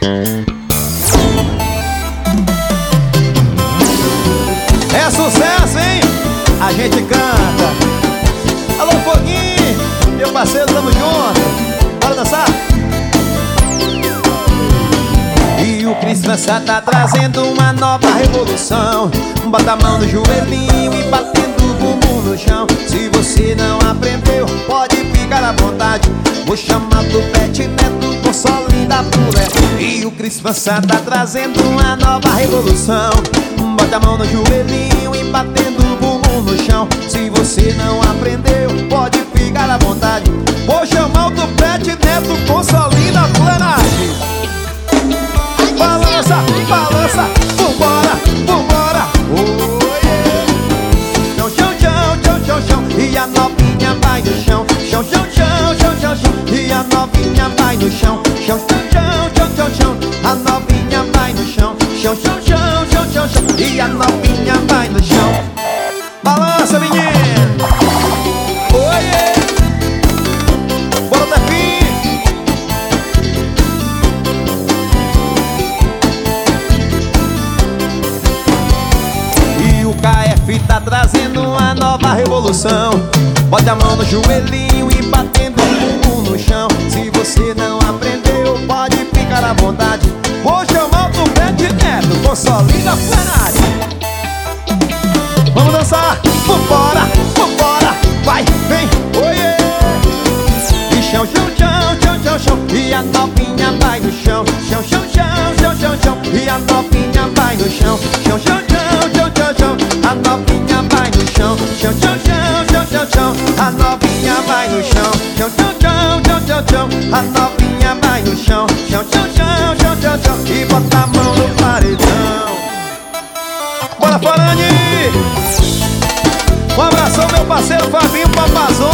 É sucesso, hein? A gente canta. Alô, Foguinho, meu parceiro, tamo junto. Bora dançar? E o Criança tá trazendo uma nova revolução. Bota a mão no joelhinho e batendo o bumbum no chão. Se você não aprendeu, pode ficar à vontade. Vou chamar do Pet Neto com solinho da pulé. E o Criança tá trazendo uma nova revolução. Bota a mão no joelhinho e batendo o bumbum no chão. Se você não aprendeu, pode ficar à vontade. Vou chamar do Pet Neto com solinho da plenagem. Balança, balança, vambora, vambora. Oh, yeah. Chão, chão, chão, chão, chão, chão. E a novinha vai no chão. Chão, chão, chão, chão, chão, chão. E a novinha vai no chão. Chão, chão, chão, chão, chão, chão. A novinha vai no chão. Chão, chão, chão, chão, chão, chão. E a novinha vai no chão. Balança, menino. Oh, yeah. Bora, Tefinho. KF tá trazendo uma nova revolução. Bota a mão no joelhinho e batendo o bumbum no chão. Se você não aprendeu, pode ficar à vontade. Vou chamar o Pet Neto com solinho da plenagem. Vamos dançar, vambora, vambora. Vai, vem, oiê. E chão, chão, chão, chão, chão, chão. E a novinha vai no chão. Chão, chão, chão, chão, chão, chão. E a novinha vai no chão. Chão, chão, chão, chão, chão, chão. A novinha vai no chão. Chão, chão, chão, chão, chão, chão. A novinha vai no chão. Chão, chão, chão, chão, chão, chão. A novinha vai no chão. Chão, chão, chão, chão, chão, chão. E bota a mão no paredão. Bora, Farani! Um abração, meu parceiro Fabinho Papazão.